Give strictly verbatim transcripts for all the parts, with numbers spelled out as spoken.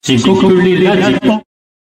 しごくりラジオ。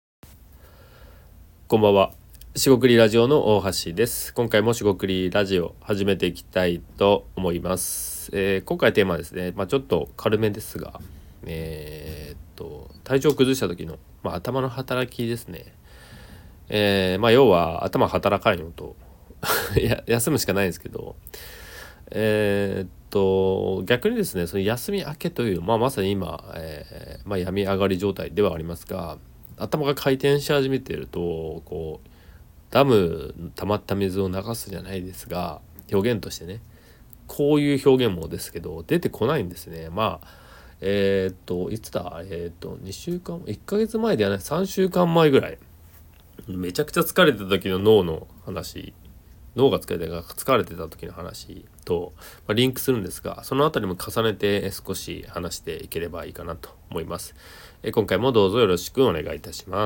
こんばんは。しごくりラジオの大橋です。今回もしごくりラジオ始めていきたいと思います。えー、今回テーマはですね、まあ、ちょっと軽めですが、えー、っと体調を崩した時の、まあ、頭の働きですね。えー、まあ要は頭働かないのとや休むしかないんですけど、えー、っと逆にですね、その休み明けという、まあ、まさに今、えーまあ、病み上がり状態ではありますが、頭が回転し始めているとこうダム溜まった水を流すじゃないですが、表現としてね、こういう表現もですけど出てこないんですね。まあえー、っといつだえー、っとにしゅうかんいっかげつまえではないさんしゅうかんまえぐらい、めちゃくちゃ疲れてた時の脳の話脳が疲れてた疲れてた時の話と、まあ、リンクするんですが、そのあたりも重ねて少し話していければいいかなと思います。え今回もどうぞよろしくお願いいたします。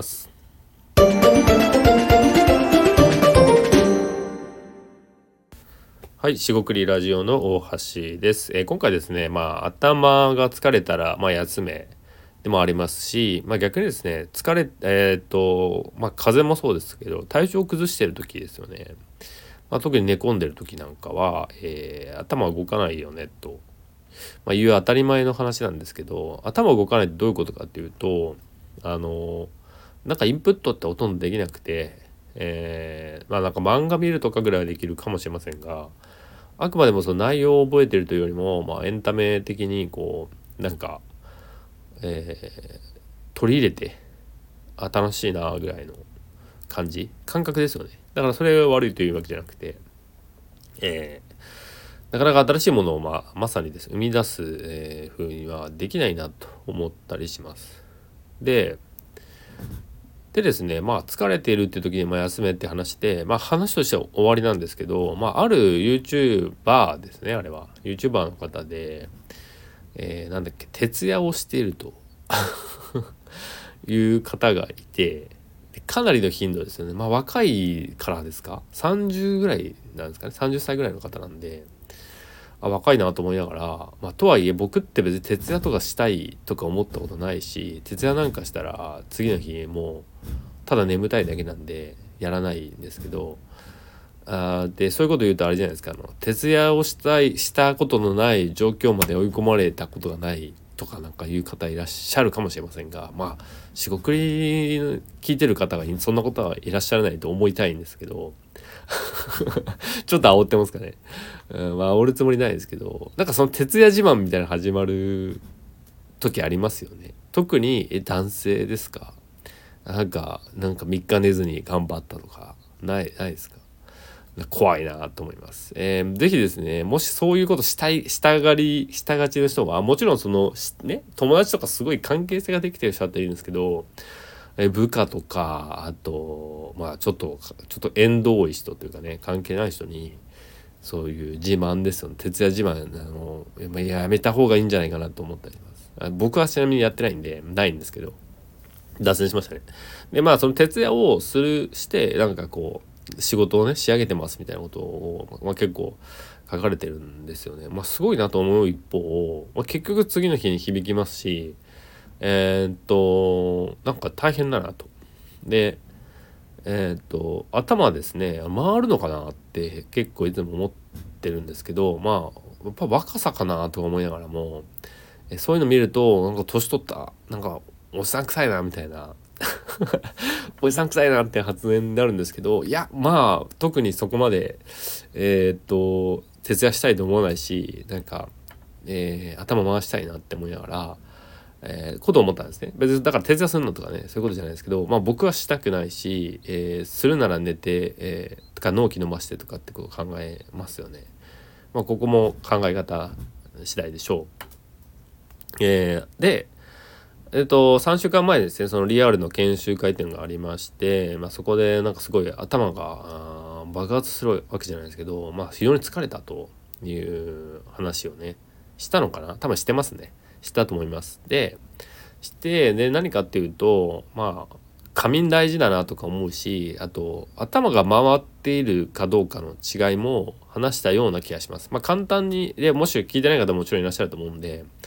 はい、しごくりラジオの大橋です。えー、今回ですね、まあ頭が疲れたらまあ休めでもありますし、まあ逆にですね、疲れえー、っとまあ風邪もそうですけど、体調を崩している時ですよね。まあ、特に寝込んでる時なんかは、えー、頭動かないよねと、まあ、いう当たり前の話なんですけど、頭動かないってどういうことかっていうと、あのなんかインプットってほとんどできなくて、えー、まあなんか漫画見るとかぐらいはできるかもしれませんが、あくまでもその内容を覚えてるというよりも、まあ、エンタメ的にこうなんか、えー、取り入れて楽しいなぐらいの感じ感覚ですよね。だからそれが悪いというわけじゃなくて、えー、なかなか新しいものを、まあ、まさにです、ね、生み出す、えー、風にはできないなと思ったりします。ででですね、まあ疲れているっていう時にまあ休めって話で、まあ話としては終わりなんですけど、まあある YouTuber ですね、あれは YouTuber の方で、えー、なんだっけ徹夜をしているという方がいて、かなりの頻度ですよね。まあ若いからですか、さんじゅうぐらいなんですかね、さんじゅっさいぐらいの方なんで、あ若いなと思いながら、まあ、とはいえ僕って別に徹夜とかしたいとか思ったことないし、徹夜なんかしたら次の日もうただ眠たいだけなんでやらないんですけど、あでそういうこと言うとあれじゃないですか、あの徹夜をしたいしたことのない状況まで追い込まれたことがないとかなんかいう方いらっしゃるかもしれませんが、まあしごくり聞いてる方がそんなことはいらっしゃらないと思いたいんですけどちょっと煽ってますかね、うん、まあ煽るつもりないですけど、なんかその徹夜自慢みたいなの始まる時ありますよね。特にえ男性ですか、なんかなんかみっか寝ずに頑張ったとかないないですか。怖いなと思います。えー、ぜひですね、もしそういうことしたいしたがりしたがちの人は、もちろんそのね友達とかすごい関係性ができてる人だっているんですけど、え部下とかあとまあちょっとちょっと縁遠い人というかね、関係ない人にそういう自慢ですよね、徹夜自慢、あのやめた方がいいんじゃないかなと思ったりします。あ僕はちなみにやってないんでないんですけど、脱線しましたね。でまあその徹夜をするしてなんかこう仕事をね仕上げてますみたいなことを、まあ、結構書かれてるんですよね。まあすごいなと思う一方、まあ、結局次の日に響きますし、えー、っとなんか大変だなと。でえー、っと頭ですね回るのかなって結構いつも思ってるんですけど、まあやっぱ若さかなと思いながらも、えそういうの見るとなんか年取ったなんかおじさん臭いなみたいなおじさん臭いなって発言になるんですけど、いやまあ特にそこまでえー、っと徹夜したいと思わないし、なんか、えー、頭回したいなって思いながら、えー、ことを思ったんですね。別にだから徹夜するのとかねそういうことじゃないですけど、まあ僕はしたくないし、えー、するなら寝て、えー、とか納期伸ばしてとかってことを考えますよね。まあここも考え方次第でしょう。えー、でえっと、さんしゅうかんまえですね、そのリアルの研修会っていうのがありまして、まあ、そこでなんかすごい頭が爆発するわけじゃないですけど、まあ、非常に疲れたという話をねしたのかな、多分してますね、したと思います。でしてで何かっていうと、まあ仮眠大事だなとか思うし、あと頭が回っているかどうかの違いも話したような気がします。まあ簡単にでもし聞いてない方ももちろんいらっしゃると思うんで、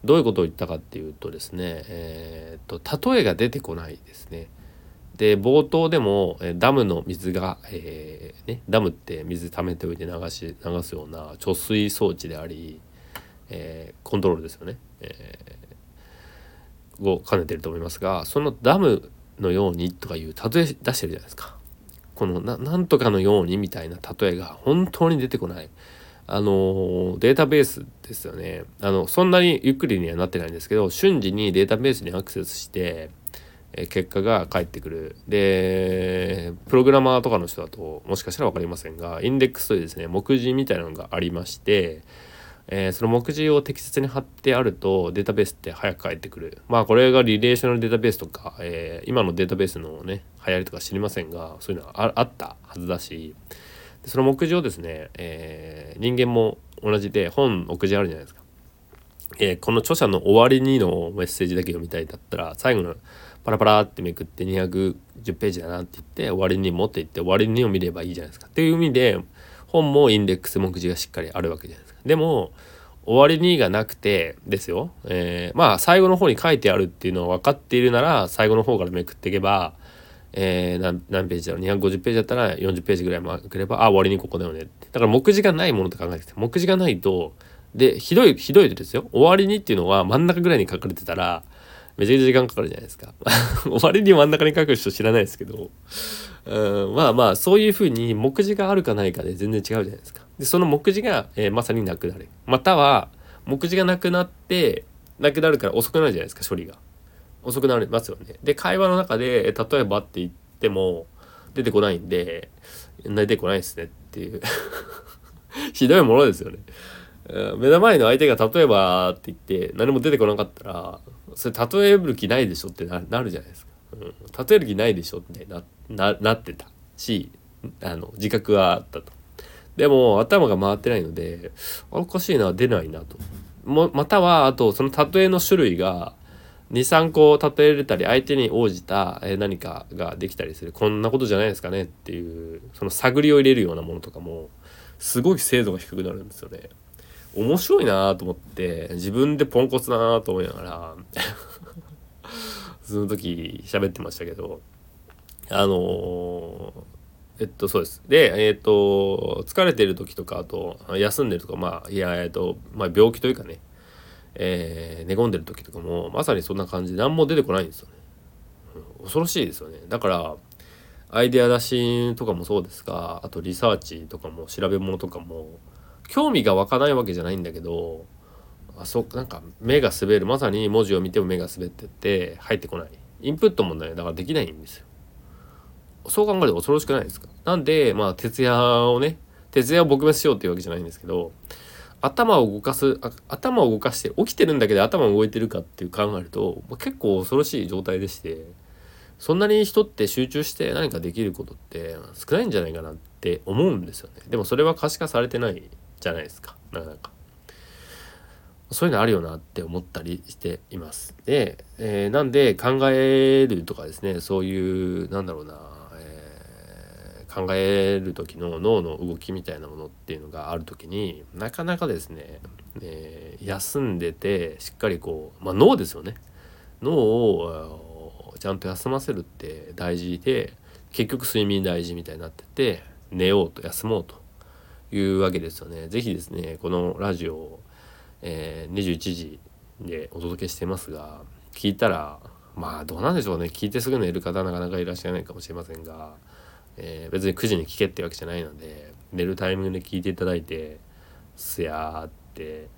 どういうことを言ったかっていうとですね、えー、と例えが出てこないですね。で冒頭でもダムの水が、えーね、ダムって水溜めておいて流し流すような貯水装置であり、えー、コントロールですよね、えー、を兼ねてると思いますが、そのダムのようにとかいう例え出してるじゃないですか。この な, なんとかのようにみたいな例えが本当に出てこない。あのデータベースですよね。あのそんなにゆっくりにはなってないんですけど、瞬時にデータベースにアクセスして結果が返ってくる。でプログラマーとかの人だともしかしたら分かりませんが、インデックスというですね目次みたいなのがありまして、えー、その目次を適切に貼ってあるとデータベースって早く返ってくる。まあこれがリレーショナルデータベースとか、えー、今のデータベースのね流行りとか知りませんが、そういうのは あ, あったはずだし、その目次をですね、えー、人間も同じで本目次あるじゃないですか。えー、この著者の終わりにのメッセージだけ読みたいだったら最後のパラパラってめくってにひゃくじゅっページだなって言って終わりに持っていって終わりにを見ればいいじゃないですかっていう意味で、本もインデックス目次がしっかりあるわけじゃないですか。でも終わりにがなくてですよ、えー、まあ最後の方に書いてあるっていうのは分かっているなら最後の方からめくっていけば、えー、何, 何ページだろうにひゃくごじゅっページだったらよんじゅっページぐらいまくれば、あ終わりにここだよねって。だから目次がないものと考えてて、目次がないとでひどいひどいとですよ、終わりにっていうのは真ん中ぐらいに書かれてたらめちゃくちゃ時間かかるじゃないですか終わりに真ん中に書く人知らないですけど、うんまあまあそういうふうに目次があるかないかで全然違うじゃないですか。でその目次が、えー、まさになくなる、または目次がなくなってなくなるから遅くなるじゃないですか、処理が遅くなりますよね。で会話の中で例えばって言っても出てこないんで出てこないですねっていうひどいものですよね。目の前の相手が例えばって言って何も出てこなかったら、それ例える気ないでしょって な, なるじゃないですか、うん、例える気ないでしょってな な, なってたし、あの自覚はあったと。でも頭が回ってないので、あおかしいな出ないなと。もまたはあとその例えの種類がにさんこ例えれたり相手に応じた何かができたりする、こんなことじゃないですかねっていうその探りを入れるようなものとかもすごい精度が低くなるんですよね。面白いなと思って自分でポンコツだなと思いながらその時喋ってましたけど、あのー、えっとそうです。でえっと疲れてる時とかあと休んでるとか、まあいやえっとまあ病気というかね、えー、寝込んでる時とかもまさにそんな感じで何も出てこないんですよね、うん、恐ろしいですよね。だからアイデア出しとかもそうですが、あとリサーチとかも調べ物とかも興味が湧かないわけじゃないんだけど、あそなんか目が滑る、まさに文字を見ても目が滑ってって入ってこない、インプットもねだからできないんですよ。そう考えると恐ろしくないですか。なんでまあ徹夜をね徹夜を撲滅しようっていうわけじゃないんですけど、頭を動かす頭を動かして起きてるんだけど頭動いてるかっていう考えると、まあ、結構恐ろしい状態でして、そんなに人って集中して何かできることって少ないんじゃないかなって思うんですよね。でもそれは可視化されてないじゃないですか、なかなか。そういうのあるよなって思ったりしています。で、えー、なんで考えるとかですね、そういうなんだろうな、えー、考える時の脳の動きみたいなものっていうのがある時になかなかですね、えー、休んでてしっかりこう、まあ、脳ですよね。脳をちゃんと休ませるって大事で、結局睡眠大事みたいになってて、寝ようと休もうというわけですよね。ぜひですねこのラジオを、えー、にじゅういちじでお届けしてますが、聞いたらまあどうなんでしょうね、聞いてすぐ寝る方はなかなかいらっしゃらないかもしれませんが、えー、別にくじに聞けってわけじゃないので、寝るタイミングで聞いていただいてすやーって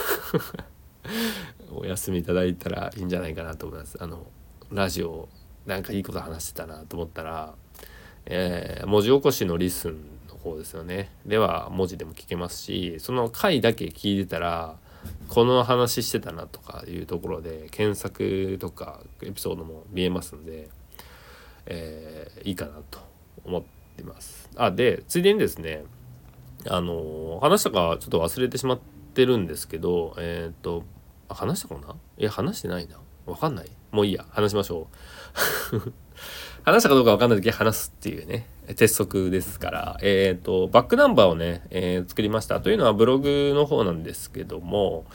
お休みいただいたらいいんじゃないかなと思います。あのラジオなんかいいこと話してたなと思ったら、えー、文字起こしのリスンの方ですよね。では文字でも聞けますし、その回だけ聞いてたらこの話してたなとかいうところで検索とかエピソードも見えますんで、えー、いいかなと思ってます。あでついでにですね、あの話したかちょっと忘れてしまってるんですけど、えっと話したかな、いや話してないな、わかんない、もういいや話しましょう話したかどうかわかんない時話すっていうね鉄則ですから、えっとバックナンバーをね、えー、作りました。というのはブログの方なんですけども、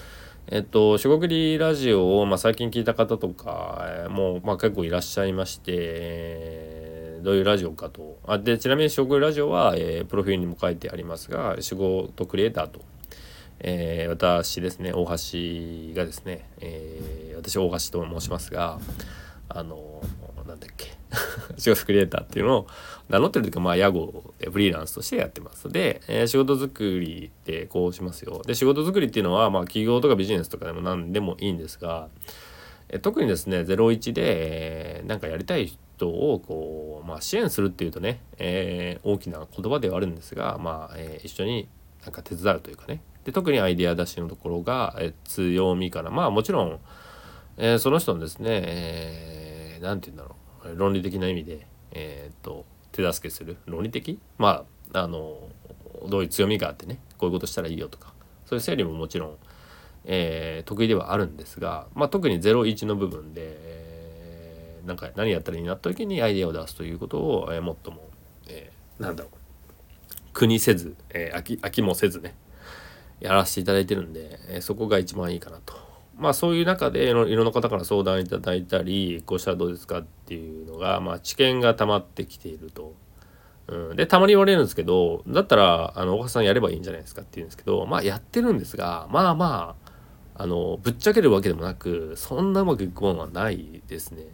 えっとしごくりラジオを、まあ、最近聞いた方とか、えーもう、まあ、結構いらっしゃいまして、えーどういうラジオかと。あでちなみにしごくりラジオは、えープロフィールにも書いてありますが、仕事クリエイターと、えー私ですね、大橋がですね、えー私大橋と申しますが、あのなんだっけ仕事クリエイターっていうのを名乗ってる時はまあ屋号でフリーランスとしてやってますで、えー仕事作りってこうしますよ。で仕事作りっていうのはまあ企業とかビジネスとかでも何でもいいんですが、えー特にですねゼロイチで、えーなんかやりたい人をこう、まあ、支援するっていうとね、えー大きな言葉ではあるんですが、まあえー一緒になんか手伝うというかね、で特にアイデア出しのところが、えー強みかな。まあもちろん、えーその人のですね、えー、なんて言うんだろう、論理的な意味で、えー、っと手助けする。論理的、まああのどういう強みがあってね、こういうことしたらいいよとか、そういう整理ももちろん、えー得意ではあるんですが、まあ、特にゼロイチの部分で、えーなんか何やったらいいなった時にアイデアを出すということを、えー、もっとも、えーなんだろう、苦にせず、えー飽き飽きもせずね、やらせていただいてるんで、えーそこが一番いいかなと。まあそういう中でいろいろんな方から相談いただいたり、こうしたらどうですかっていうのが、まあ知見が溜まってきていると。うん、でたまに言われるんですけど、だったらあの大橋さんやればいいんじゃないですかって言うんですけど、まあやってるんですが、まあまああのぶっちゃけるわけでもなく、そんなうまくいくものはないですね。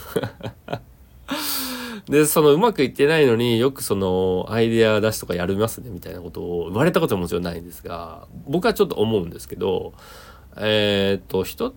でそのうまくいってないのによくそのアイデア出しとかやりますねみたいなことを言われたことはもちろんないんですが、僕はちょっと思うんですけど、えーっと人って、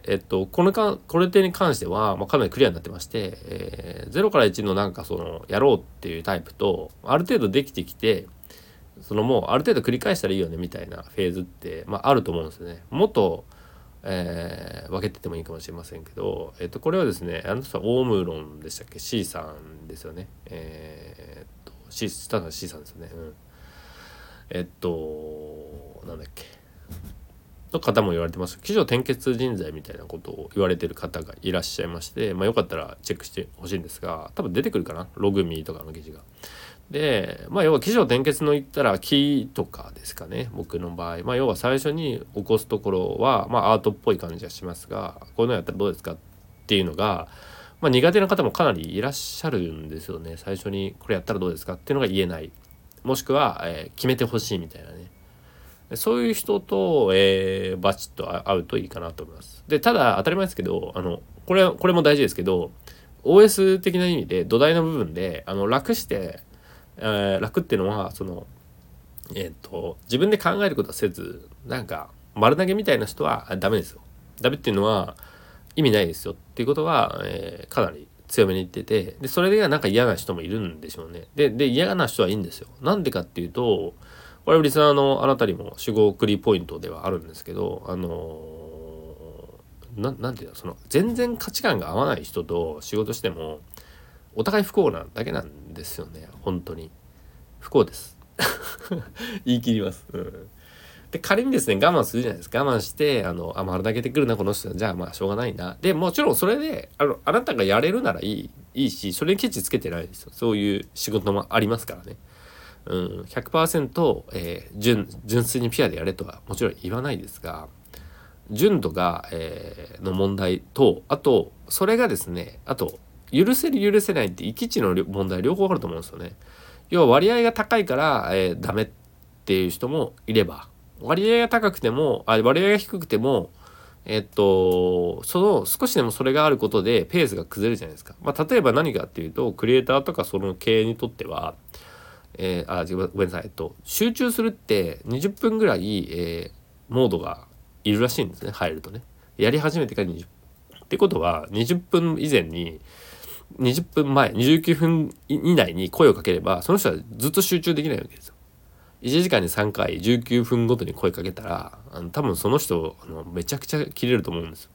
えっと、このかこれ点に関しては、まあ、かなりクリアになってまして、えー、ゼロからいちのなんかそのやろうっていうタイプと、ある程度できてきて、そのもうある程度繰り返したらいいよねみたいなフェーズって、まあ、あると思うんですよね。もっと、えー分けててもいいかもしれませんけど、えっと、これはですね、あの人はオウムロンでしたっけ、 C さんですよね。えーっと C ただ C さんですよね。うん、えっとなんだっけの方も言われてます。起承転結人材みたいなことを言われてる方がいらっしゃいまして、まあ、よかったらチェックしてほしいんですが、多分出てくるかな、ログミーとかの記事が。で、まあ要は起承転結の言ったらキとかですかね、僕の場合。まあ要は最初に起こすところは、まあアートっぽい感じがしますが、こういうのやったらどうですかっていうのが、まあ苦手な方もかなりいらっしゃるんですよね。最初にこれやったらどうですかっていうのが言えない。もしくは、えー決めてほしいみたいなね。そういう人と、えーバチッと会うといいかなと思います。で、ただ当たり前ですけど、あの、これ、これも大事ですけど、オーエス 的な意味で土台の部分で、あの、楽して、えー楽っていうのは、その、えっと、自分で考えることはせず、なんか、丸投げみたいな人はダメですよ。ダメっていうのは意味ないですよっていうことは、えーかなり強めに言ってて、で、それでなんか嫌な人もいるんでしょうね。で、で、嫌な人はいいんですよ。なんでかっていうと、これはリスナーのあなたにも主語クリポイントではあるんですけど、あのーななんていうの、その全然価値観が合わない人と仕事してもお互い不幸なだけなんですよね。本当に不幸です言い切ります、うん、で仮にですね我慢するじゃないですか。我慢してあのあ丸投げてくるなこの人、じゃあまあしょうがないな。でもちろんそれであのあなたがやれるならいいいいし、それにケチつけてないですよ。そういう仕事もありますからね。うん、ひゃくパーセント、えー、純純粋にピュアでやれとはもちろん言わないですが、純度が、えーの問題と、あとそれがですね、あと許せる許せないって域値の問題両方あると思うんですよね。要は割合が高いから、えー、ダメっていう人もいれば、割合が高くてもあ割合が低くてもえっとその少しでもそれがあることでペースが崩れるじゃないですか。まあ、例えば何かっていうと、クリエイターとかその経営にとっては、えー、あごめんなさい、えっと、集中するってにじゅっぷんぐらい、えー、モードがいるらしいんですね。入るとね、やり始めてからにじゅっぷんってことはにじゅっぷん以前ににじゅっぷんまえにじゅうきゅうふん以内に声をかければ、その人はずっと集中できないわけですよ。いちじかんにさんかいじゅうきゅうふんごとに声かけたら、あの多分その人あのめちゃくちゃ切れると思うんですよ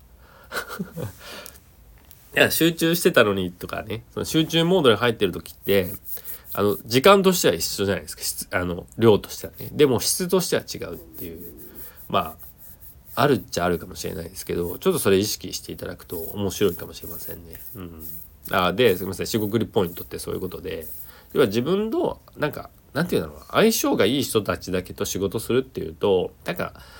いや集中してたのにとかね、その集中モードに入ってる時ってあの時間としては一緒じゃないですか。あの量としてはね。でも質としては違うっていう、まああるっちゃあるかもしれないですけど、ちょっとそれ意識していただくと面白いかもしれませんね。うん。あですみません、四国リポイントってそういうことで、要は自分のなんかなんていうんだろう、相性がいい人たちだけと仕事するっていうと、なんか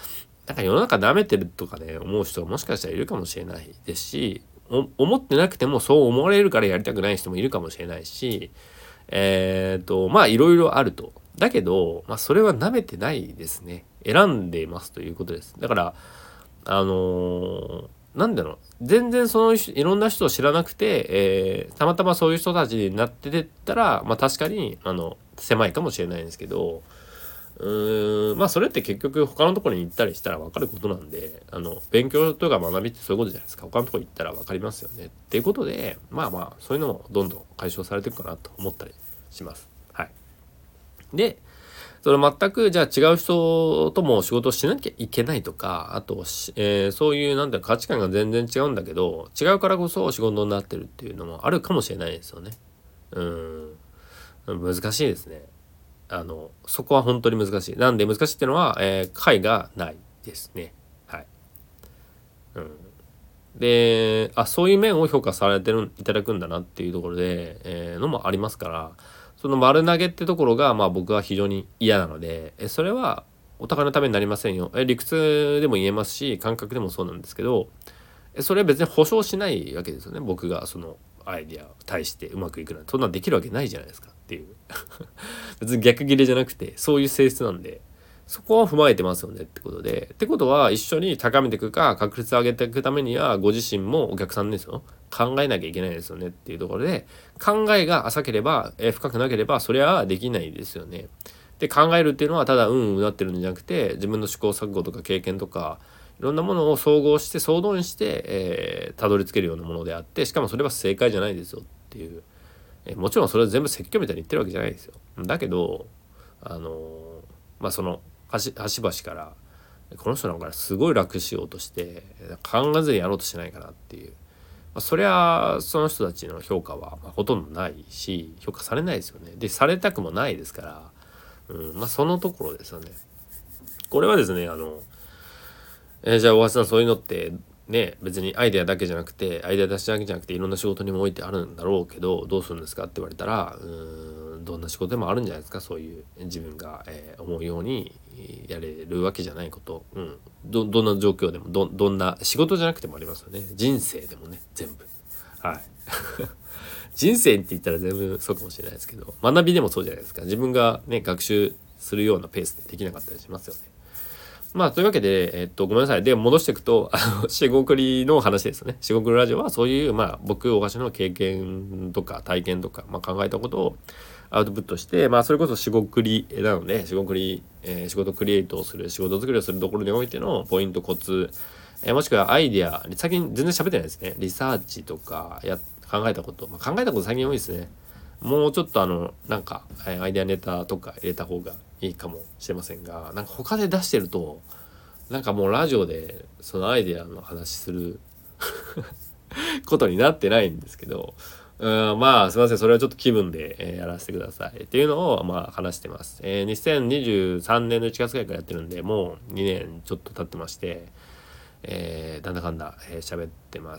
なんか世の中舐めてるとかね思う人はもしかしたらいるかもしれないですし、思ってなくてもそう思われるからやりたくない人もいるかもしれないし、えっとまあいろいろあると。だけど、まあ、それは舐めてないですね。選んでますということです。だからあのー、なんだろう、全然そのいろんな人を知らなくて、えー、たまたまそういう人たちになっててったら、まあ確かにあの狭いかもしれないんですけど、うーんまあそれって結局他のところに行ったりしたら分かることなんで、あの勉強とか学びってそういうことじゃないですか。他のところに行ったら分かりますよねっていうことで、まあまあそういうのもどんどん解消されていくかなと思ったりします。はい。でその全くじゃあ違う人とも仕事をしなきゃいけないとか、あと、えー、そういうなんて価値観が全然違うんだけど、違うからこそ仕事になってるっていうのもあるかもしれないですよね。うん難しいですね。あのそこは本当に難しい。なんで難しいっていうのは、えー、解がないですね。はい。うん、であそういう面を評価されてるいただくんだなっていうところで、えー、のもありますから、その丸投げってところがまあ僕は非常に嫌なので、えそれはお互いのためになりませんよ。え理屈でも言えますし感覚でもそうなんですけど、えそれは別に保証しないわけですよね。僕がそのアイディアを対してうまくいくなんてそんなできるわけないじゃないですかっていう別に逆ギレじゃなくてそういう性質なんで、そこを踏まえてますよねってことで、ってことは一緒に高めていくか確率を上げていくためにはご自身もお客さんですよ考えなきゃいけないですよねっていうところで、考えが浅ければ、えー、深くなければそれはできないですよね。で考えるっていうのはただうんうなってるんじゃなくて、自分の試行錯誤とか経験とかいろんなものを総合して総動員してえー、たどり着けるようなものであって、しかもそれは正解じゃないですよっていう、えー、もちろんそれは全部説教みたいに言ってるわけじゃないですよ。だけどあのー、まあその端々からこの人なんかすごい楽しようとして考えずにやろうとしてないかなっていう、まあ、そりゃその人たちの評価はまあほとんどないし評価されないですよね。でされたくもないですから、うんまあ、そのところですよね。これはですねあの、えー、じゃあ大橋さんそういうのってね別にアイデアだけじゃなくてアイデア出しだけじゃなくていろんな仕事にもおいてあるんだろうけどどうするんですかって言われたら、うーんどんな仕事でもあるんじゃないですか。そういう自分が、えー、思うようにやれるわけじゃないこと、うん、ど, どんな状況でも ど, どんな仕事じゃなくてもありますよね。人生でもね全部はい人生って言ったら全部そうかもしれないですけど、学びでもそうじゃないですか。自分がね学習するようなペースでできなかったりしますよね。まあというわけで、えっと、ごめんなさい。で、戻していくと、あの、しごくりの話ですね。しごくりラジオはそういう、まあ僕、お菓子の経験とか体験とか、まあ考えたことをアウトプットして、まあそれこそしごくりなので、しごくり、えー、仕事クリエイトをする、仕事作りをするところにおいてのポイント、コツ、えー、もしくはアイデア、最近全然喋ってないですね。リサーチとかや、考えたこと、まあ、考えたこと最近多いですね。もうちょっとあのなんかアイデアネタとか入れた方がいいかもしれませんが、なんか他で出してるとなんかもうラジオでそのアイデアの話することになってないんですけど、うんまあすいません、それはちょっと気分で、えー、やらせてくださいっていうのをまあ話してます。えー、にせんにじゅうさんねんのいちがつぐらいからやってるんでもうにねんちょっと経ってまして、えー、なんだかんだ喋、えー、ってます。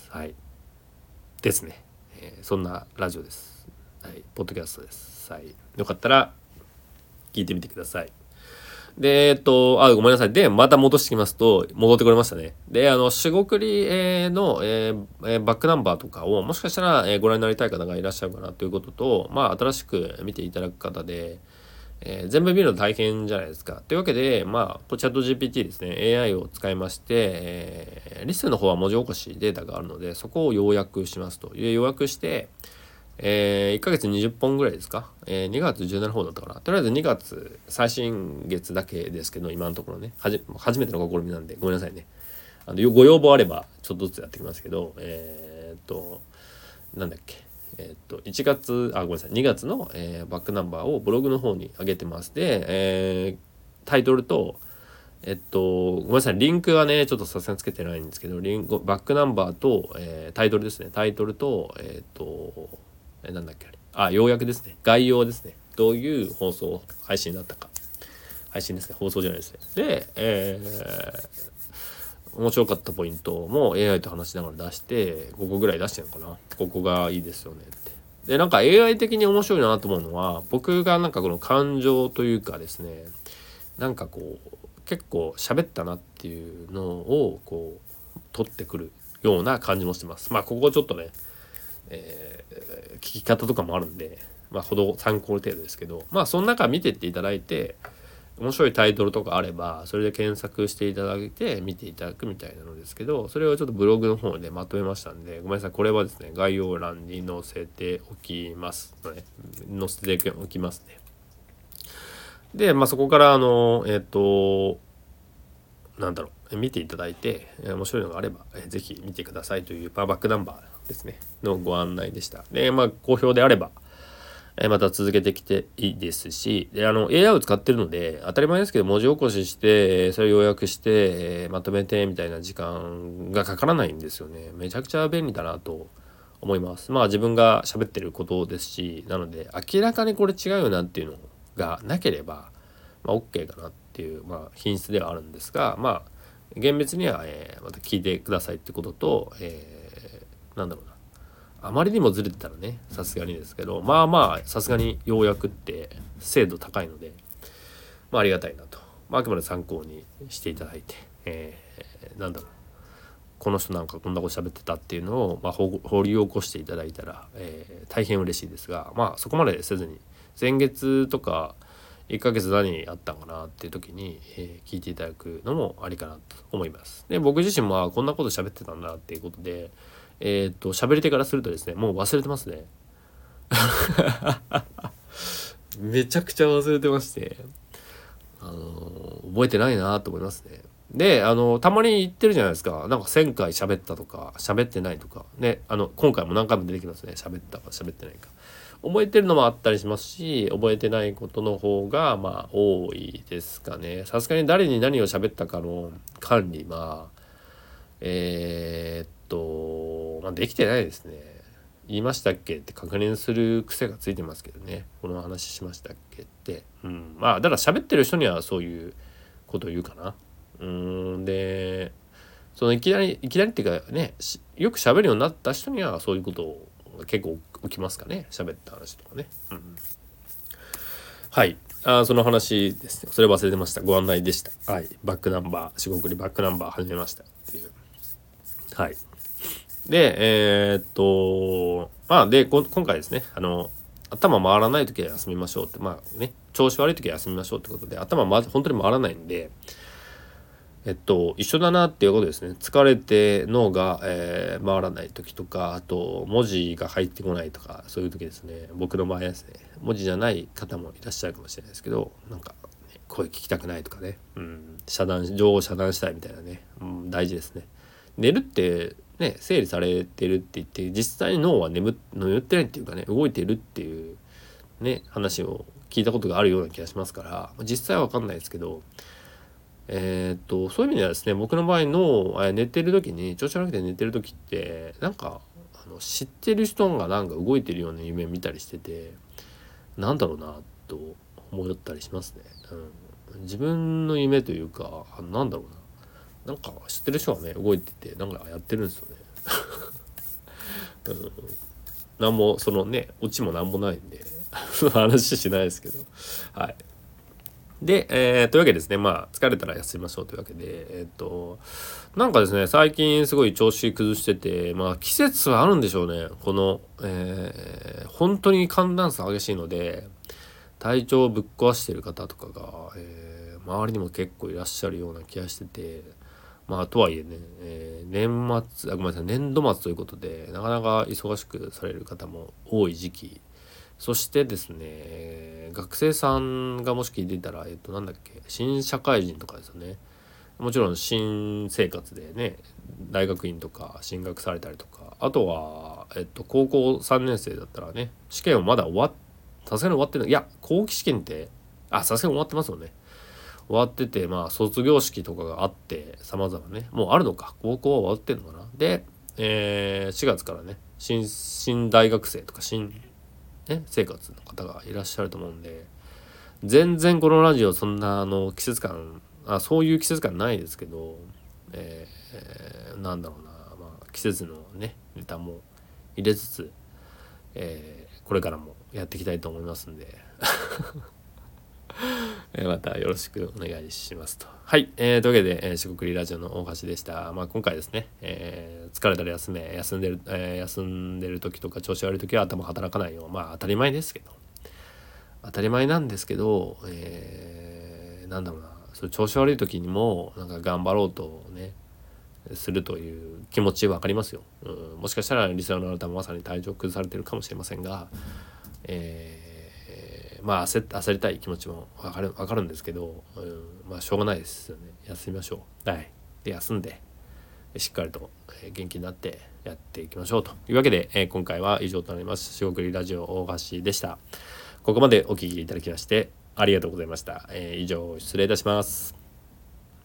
はいですね、えー、そんなラジオです。はい、ポッドキャストです。はい、よかったら聞いてみてください。で、えっと、あ、ごめんなさい。で、また戻してきますと、戻ってこれましたね。で、あの、しごくりの、えーえー、バックナンバーとかを、もしかしたら、えー、ご覧になりたい方がいらっしゃるかなということと、まあ、新しく見ていただく方で、えー、全部見るの大変じゃないですか。というわけで、まあ、チャット ジーピーティー ですね、エーアイ を使いまして、えー、リスンの方は文字起こしデータがあるので、そこを要約しますという、要約して、えー、いっかげつにじゅっぽんぐらいですか、えー、にがつじゅうななほんだったかな。とりあえずにがつ最新月だけですけど今のところねはじ初めての試みなんでごめんなさいね。あのご要望あればちょっとずつやってきますけど、えー、っとなんだっけえー、っといちがつあごめんなさいにがつの、えー、バックナンバーをブログの方に上げてます。で、えー、タイトルとえっとごめんなさいリンクはねちょっとさすがにつけてないんですけど、リンクバックナンバーと、えー、タイトルですね。タイトルとえー、っとえなんだっけあれあ要約ですね。概要ですね。どういう放送配信だったか、配信ですね、放送じゃないですね。で、えー、面白かったポイントも エーアイ と話しながら出してごこぐらい出してるのかな。ここがいいですよねって。でなんか エーアイ 的に面白いなと思うのは、僕がなんかこの感情というかですね、なんかこう結構喋ったなっていうのをこう取ってくるような感じもしてます。まあここちょっとね、えー、聞き方とかもあるんで、まあほど参考程度ですけど、まあその中見てっていただいて、面白いタイトルとかあればそれで検索していただいて見ていただくみたいなのですけど、それをちょっとブログの方でまとめましたんで、ごめんなさい、これはですね概要欄に載せておきますので、載せておきますね。で、まあそこからあのえっ、となんだろう見ていただいて面白いのがあればぜひ見てくださいという、まあ、バックナンバーですねのご案内でした。で、まあ好評であればまた続けてきていいですし、であの エーアイ を使ってるので当たり前ですけど文字起こししてそれを要約してまとめてみたいな時間がかからないんですよね。めちゃくちゃ便利だなと思います。まあ自分が喋ってることですし、なので明らかにこれ違うよなっていうのがなければ、まあ、OK かなっていう、まあ、品質ではあるんですが、まあ厳密には、えー、また聞いてくださいってことと、えー、なんだろうなあまりにもずれてたらねさすがにですけど、まあまあさすがに要約って精度高いので、まあ、ありがたいなと、まあ、あくまで参考にしていただいて、えー、なんだろうこの人なんかこんなこと喋ってたっていうのを、まあ、掘り起こしていただいたら、えー、大変嬉しいですが、まあそこまでせずに前月とかいっかげつ何あったんかなっていう時に、えー、聞いていただくのもありかなと思います。で僕自身もこんなこと喋ってたんだっていうことでえっと喋り手からするとですねもう忘れてますねめちゃくちゃ忘れてまして、あの覚えてないなと思いますね。であのたまに言ってるじゃないですか、なんかせんかい喋ったとか喋ってないとかね、あの今回も何回も出てきますね、喋ったか喋ってないか覚えてるのもあったりしますし、覚えてないことの方がまあ多いですかね。さすがに誰に何を喋ったかの管理まあえー、っと、まあ、できてないですね。言いましたっけって確認する癖がついてますけどね。この話しましたっけって。うん。まあ、だから喋ってる人にはそういうことを言うかな。うーん。で、そのいきなり、いきなりっていうかね、よく喋るようになった人にはそういうことを結構起きますかね。喋った話とかね。うん。はい。あその話ですね。それ忘れてました。ご案内でした。はい。バックナンバー、四国にバックナンバー始めましたっていう。はい。で、えー、っと、まあ、で、今回ですね、あの、頭回らないときは休みましょうって、まあね、調子悪いときは休みましょうってことで、頭ま、本当に回らないんで、えっと、一緒だなっていうことですね。疲れて脳が、えー、回らない時とか、あと文字が入ってこないとか、そういう時ですね。僕の場合はですね、文字じゃない方もいらっしゃるかもしれないですけど、なんか、ね、声聞きたくないとかね、うん、遮断、情を遮断したいみたいなね、うん、大事ですね。寝るってね、整理されてるって言って、実際に脳は眠、眠ってないっていうかね、動いてるっていうね、話を聞いたことがあるような気がしますから、実際はわかんないですけど、えー、っとそういう意味ではですね、僕の場合の寝てる時に調子悪くて寝てる時ってなんかあの知ってる人がなんか動いてるような夢見たりしてて、なんだろうなと思ったりしますね。うん、自分の夢というかなんだろうな、なんか知ってる人がね動いててなんかやってるんですよね。うん、なんもそのねオチもなんもないんで話しないですけど、はい。で、えー、というわけですね、まあ疲れたら休みましょうというわけで、えっとなんかですね最近すごい調子崩してて、まあ季節はあるんでしょうね。この、えー、本当に寒暖差激しいので体調をぶっ壊してる方とかが、えー、周りにも結構いらっしゃるような気がしてて、まあとはいえね、えー、年末あごめんなさい年度末ということでなかなか忙しくされる方も多い時期、そしてですね、学生さんがもし聞いていたら、えっと、なんだっけ、新社会人とかですよね。もちろん新生活でね、大学院とか進学されたりとか、あとは、えっと、高校さんねん生だったらね、試験をまだ終わっ、さすがに終わってない。いや、後期試験って、あ、さすがに終わってますよね。終わってて、まあ、卒業式とかがあって、様々ね、もうあるのか、高校は終わってんのかな。で、えー、しがつからね、新、新大学生とか、新、ね、生活の方がいらっしゃると思うんで、全然このラジオそんなあの季節感あそういう季節感ないですけど、えー、なんだろうな、まあ、季節のねネタも入れつつ、えー、これからもやっていきたいと思いますんでまたよろしくお願いしますと。はい、えー、というわけで、えー、四国リラジオの大橋でした。まあ今回ですね、えー、疲れたら休め、休んでる、えー、休んでる時とか調子悪い時は頭働かないよ。まあ当たり前ですけど、当たり前なんですけど、えー、なんだろうな、そう調子悪い時にもなんか頑張ろうとねするという気持ち分かりますよ。うん、もしかしたらリスナーのあなたもまさに体調崩されてるかもしれませんが、えーまあ 焦, 焦りたい気持ちも分かる分かるんですけど、うん、まあしょうがないですよね。休みましょう。はい。で休んでしっかりと元気になってやっていきましょうというわけで、えー、今回は以上となります。四国ラジオ大橋でした。ここまでお聞きいただきましてありがとうございました。えー、以上失礼いたします。